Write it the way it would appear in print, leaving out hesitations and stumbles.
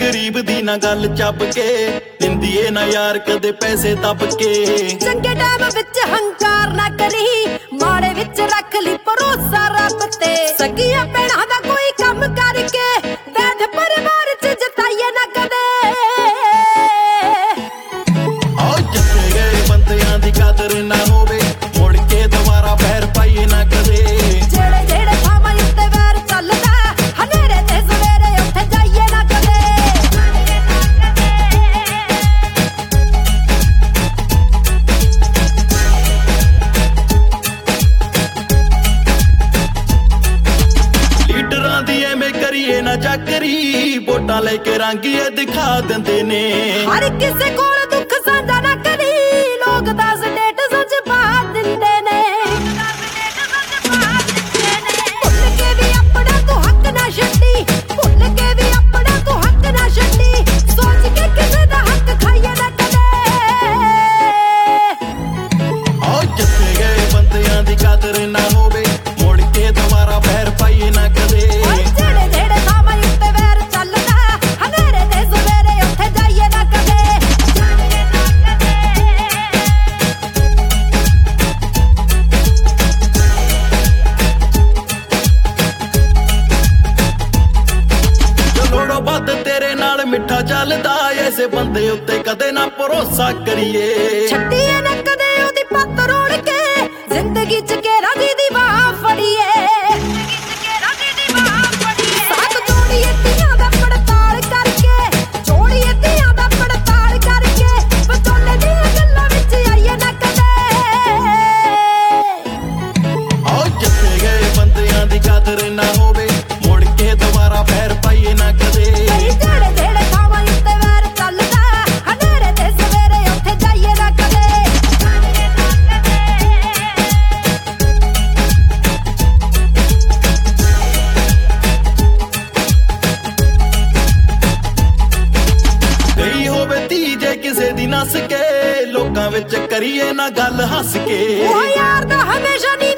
गरीब दी ना गल चप के दिंदी ए ना यार कदे पैसे दब के। चंगे टाइम विच हंकार ना करी माड़े विच रख ली भरोसा रब ते। सगिया भैणां दा कोई कम करके वैध परिवार च जताइए ना कदे। आओ जिथे गए बंदियां दी कदर ना होवे मुड़ के दोबारा पैर पाइए ना कदे। जेड़े जेड़े थावां उत्ते वैर चलदा हनेरे ते सवेरे उत्थे जाइए ना कदे। लीडरां दी एवें करिए ना जाकरी वोटां लेके रंगिए दिखा दिंदे ने। हर किसे कोल दुख साझा ना करी लोग दस डेट सच पा दिंदे ने। भुल के भी अपना तू हक ना छड्डी भुल के भी अपना तू हक ना छड्डी सोच के किसे दा हक खाइए ना कदे। आओ जिथे गए बंदियां दी कदर ना होवे मुड़ के दोबारा पैर पाइए ना कदे। जेड़े जेड़े थावां उत्ते वैर चलदा हनेरे ते सवेरे उत्थे जाइए ना कदे। लोड़ों बद तेरे नाल मिठा चलदा ऐसे बंदे उत्ते कदे ना भरोसा करिए। छड्डिए ना कदे ओदी पत्त रोड़ के जिंदगी च घेरा दी दीवार फड़िए। साथ जोड़िए तियां दा पड़ताल करके जोड़िए तियां दा पड़ताल करके बचोले दियां गल्लां विच आइए ना कदे। आओ जिथे गए बंदियां दी कदर ना होवे मुड़ के दोबारा पैर पाइए ना कदे। जेड़े जेड़े थावां उत्ते वैर चलदा हनेरे ते सवेरे उत्थे जाइए ना कदे। गई होवे धी जे किसे दी नस के लोकां विच करिए ना गल हस के। ओ यार दा हमेशा नी